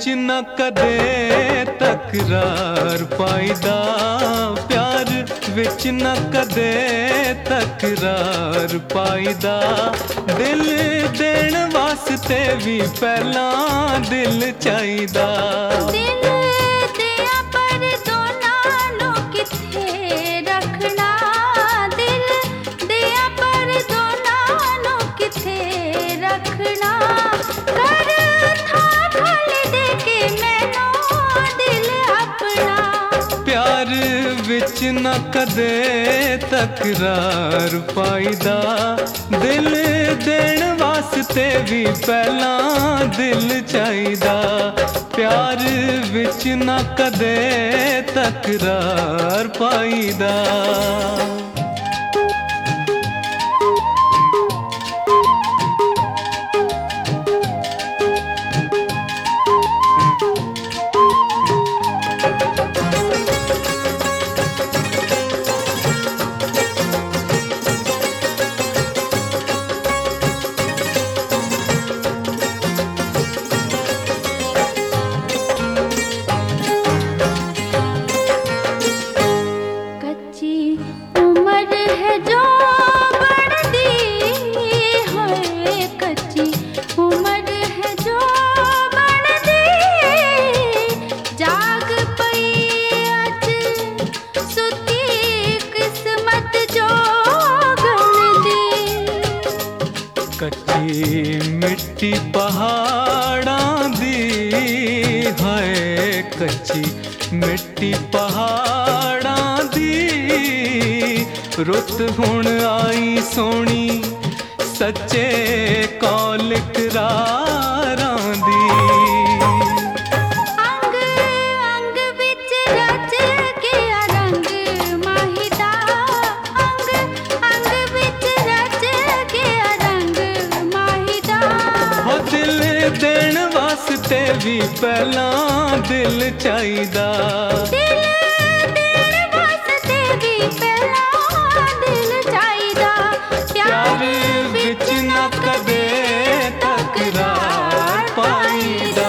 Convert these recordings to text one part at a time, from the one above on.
विच न कदे तकरार पाईदा, प्यार विच न कदे तकरार पाईदा। दिल देण वास्ते भी पहला दिल चाहीदा। विच न कदे तकरार पाईदा, दिल देण वास्ते भी पहला दिल चाहीदा। प्यार विच न कदे तकरार पाईदा। कच्ची मिट्टी पहाड़ां दी है, कच्ची मिट्टी पहाड़ां दी। रुत हुण आई सोनी सच्चे कौल करारां दी। देण वास्ते भी पहला दिल चाहीदा। दिल देण वास्ते भी पहला दिल चाहीदा। प्यार विच न कदे तकरार पाईदा।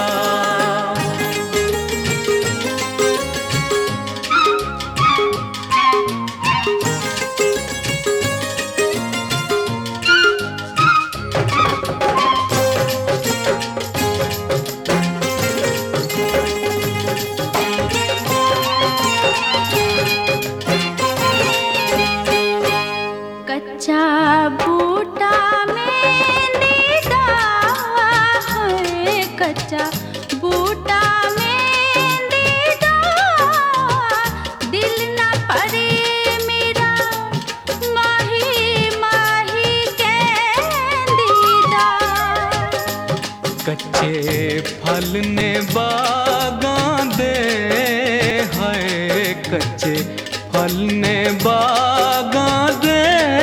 कच्चा बूटा मेंहदी दा है, कच्चा बूटा मेंहदी दा। दिल ना परे मेरा माही माही कहंदी दा। कच्चे फल ने बागां दे है, कच्चे फल ने बागां दे।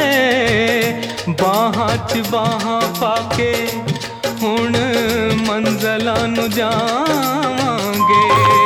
बाहां च बाहां पाके हुण मंज़िलां नूं जावांगे।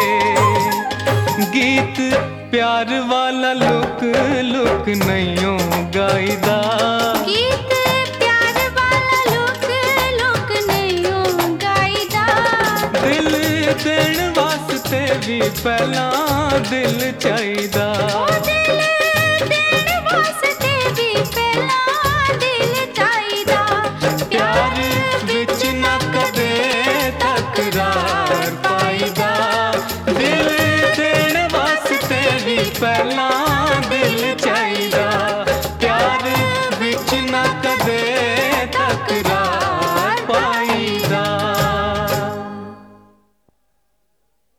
गीत प्यार वाला लुक लुक नहियों गाईदा। गीत प्यार वाला लुक लुक नहियों गाईदा। दिल देण वास्ते भी पहला दिल चाहीदा। दिल देण वास्ते भी पहला दिल चाहीदा। प्यार विच न कदे तकरार पाईदा। दिल देण वास्ते भी पहला दिल चाहीदा। प्यार विच न